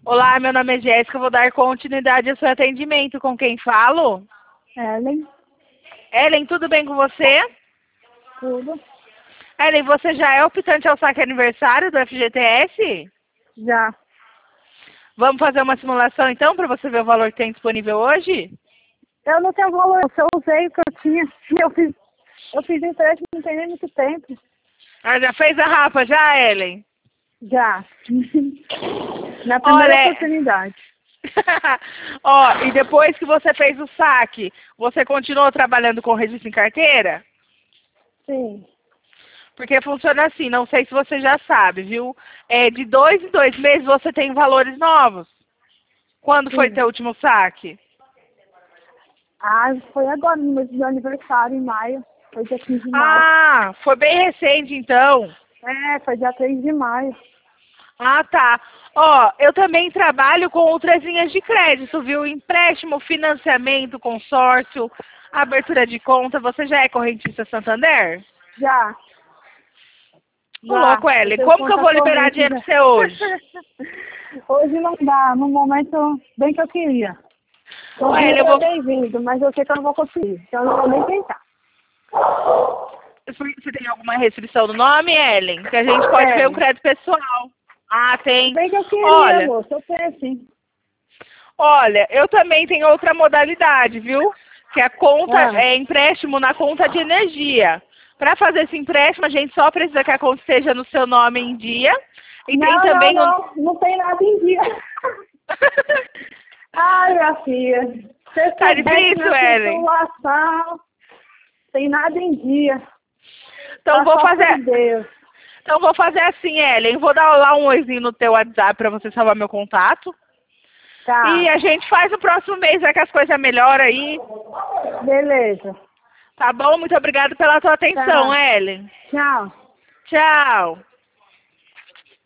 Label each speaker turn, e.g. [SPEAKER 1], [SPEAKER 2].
[SPEAKER 1] Olá, meu nome é Jéssica, eu vou dar continuidade ao seu atendimento. Com quem falo?
[SPEAKER 2] Ellen,
[SPEAKER 1] Ellen, tudo bem com você?
[SPEAKER 2] tudo.
[SPEAKER 1] Ellen, você já é optante ao saque aniversário do FGTS?
[SPEAKER 2] Já.
[SPEAKER 1] Vamos fazer uma simulação então, para você ver o valor que tem disponível hoje?
[SPEAKER 2] Eu não tenho valor, eu usei o que eu tinha. Eu fiz empréstimo não tem nem muito tempo.
[SPEAKER 1] Ah, já fez a rapa já, Ellen?
[SPEAKER 2] Já. Na primeira
[SPEAKER 1] Olha,
[SPEAKER 2] oportunidade.
[SPEAKER 1] ó, e depois que você fez o saque, você continuou trabalhando com registro em carteira?
[SPEAKER 2] Sim.
[SPEAKER 1] Porque funciona assim, não sei se você já sabe, viu? De 2 em 2 meses você tem valores novos. Quando foi
[SPEAKER 2] Sim.
[SPEAKER 1] seu último saque?
[SPEAKER 2] Ah, foi agora, no meu dia aniversário, em maio. Foi dia 15 de maio.
[SPEAKER 1] Ah, foi bem recente então.
[SPEAKER 2] Foi dia 3 de maio.
[SPEAKER 1] Ah, tá. Ó, eu também trabalho com outras linhas de crédito, viu? Empréstimo, financiamento, consórcio, abertura de conta. Você já é correntista Santander?
[SPEAKER 2] Já.
[SPEAKER 1] Ô,
[SPEAKER 2] Já.
[SPEAKER 1] louco,
[SPEAKER 2] Eu
[SPEAKER 1] Ellen.
[SPEAKER 2] tenho
[SPEAKER 1] Como que eu
[SPEAKER 2] conta
[SPEAKER 1] vou liberar
[SPEAKER 2] corrente
[SPEAKER 1] dinheiro
[SPEAKER 2] já.
[SPEAKER 1] pra você hoje?
[SPEAKER 2] Hoje não dá, no momento bem que eu queria. O
[SPEAKER 1] Ellen,
[SPEAKER 2] dinheiro
[SPEAKER 1] eu
[SPEAKER 2] é
[SPEAKER 1] vou...
[SPEAKER 2] bem-vindo, mas eu sei que eu não vou conseguir. Então eu não vou nem tentar.
[SPEAKER 1] Você tem alguma restrição no nome, Ellen? Que a gente pode ver o
[SPEAKER 2] Tenho.
[SPEAKER 1] crédito pessoal. Ah, tem.
[SPEAKER 2] Bem que eu queria,
[SPEAKER 1] Olha,
[SPEAKER 2] moça. Eu tenho sim.
[SPEAKER 1] olha, eu também tenho outra modalidade, viu? Que é a conta,
[SPEAKER 2] Ah.
[SPEAKER 1] é empréstimo na conta de energia. Para fazer esse empréstimo, a gente só precisa que a conta esteja no seu nome em dia. E tem
[SPEAKER 2] Não, não,
[SPEAKER 1] também o...
[SPEAKER 2] não. Não tem nada em dia. Ai, minha filha. Você
[SPEAKER 1] Tá
[SPEAKER 2] soubesse
[SPEAKER 1] difícil,
[SPEAKER 2] minha
[SPEAKER 1] Ellen?
[SPEAKER 2] situação. Tem nada em dia.
[SPEAKER 1] Então
[SPEAKER 2] Tá
[SPEAKER 1] vou
[SPEAKER 2] só por
[SPEAKER 1] fazer...
[SPEAKER 2] Deus.
[SPEAKER 1] Então vou fazer assim, Ellen. Vou dar lá um oizinho no teu WhatsApp para você salvar meu contato. E
[SPEAKER 2] Tá.
[SPEAKER 1] a gente faz no próximo mês, é que as coisas melhoram aí.
[SPEAKER 2] Beleza.
[SPEAKER 1] Tá bom? Muito obrigada pela tua atenção,
[SPEAKER 2] Tá.
[SPEAKER 1] Ellen.
[SPEAKER 2] Tchau.
[SPEAKER 1] Tchau.